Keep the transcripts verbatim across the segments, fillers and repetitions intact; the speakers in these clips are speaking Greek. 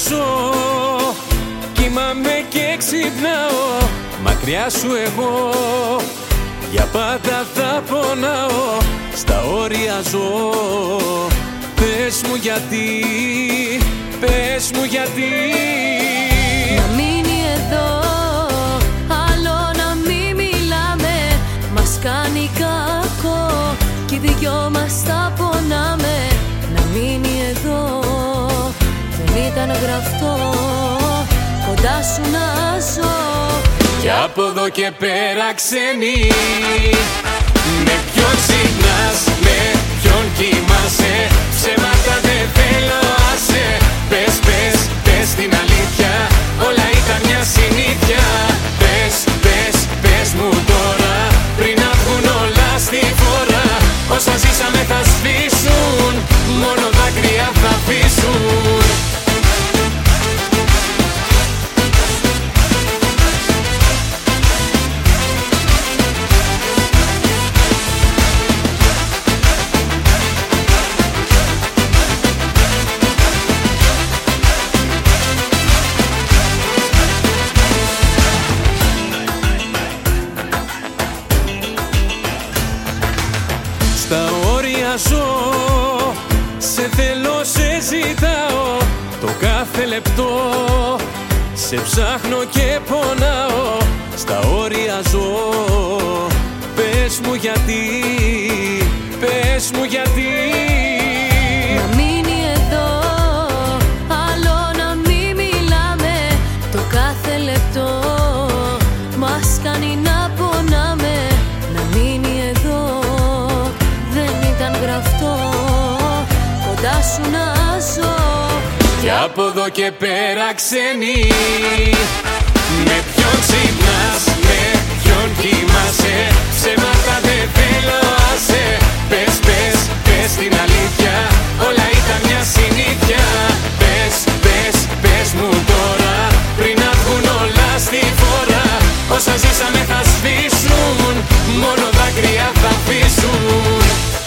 ζω, κοιμάμαι και ξυπνάω μακριά σου εγώ. Για πάντα θα πονάω, στα όρια ζω. Πες μου γιατί, πες μου γιατί. Να μείνει εδώ, άλλο να μην μιλάμε. Μας κάνει κακό κι οι δυο μας τα πονάμε. Να μείνει εδώ, δεν ήταν γραφτό κοντά σου να ζω. Κι από εδώ και πέρα ξένη, με ποιον ξυπνάς, με ποιον κοιμάσαι. Ψέματα δεν θέλω, άσε. Πες, πες, πες την αλήθεια, όλα ήταν μια συνήθεια. Πες, πες, πες μου τώρα, πριν να βγουν όλα στη φορά. Όσα ζήσαμε θα σβήσουν, μόνο δάκρυα θα αφήσουν. Στα όρια ζω, σε θέλω, σε ζητάω το κάθε λεπτό. Σε ψάχνω και πονάω, στα όρια ζω. Πες μου γιατί, πες μου γιατί. Να μείνει εδώ, άλλο να μην μιλάμε. Το κάθε λεπτό μας κάνει να πονάμε. Να μείνει εδώ, δεν ήταν γραφτό κοντά σου να ζω. Κι από εδώ και πέρα ξένη, με ποιον ξυπνάς, με ποιον κοιμάσαι. Ψέματα δεν θέλω, άσε. Πες, πες, πες την αλήθεια, όλα ήταν μια συνήθεια. Πες, πες, πες μου τώρα, πριν να βγουν όλα στη φορά. Όσα ζήσαμε θα σβήσουν, μόνο δάκρυα θα αφήσουν.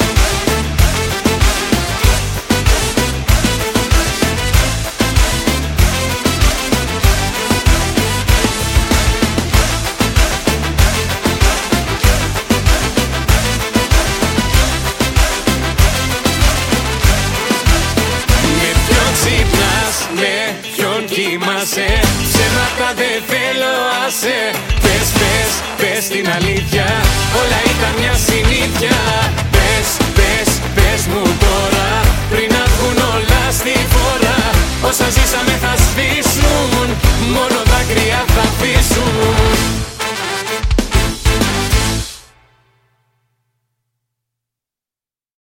Ψέματα δεν θέλω, άσε. Πες, πες, πες την αλήθεια, όλα ήταν μια συνήθεια. Πες, πες, πες μου τώρα, πριν να βγουν όλα στη φορά. Όσα ζήσαμε θα σβήσουν.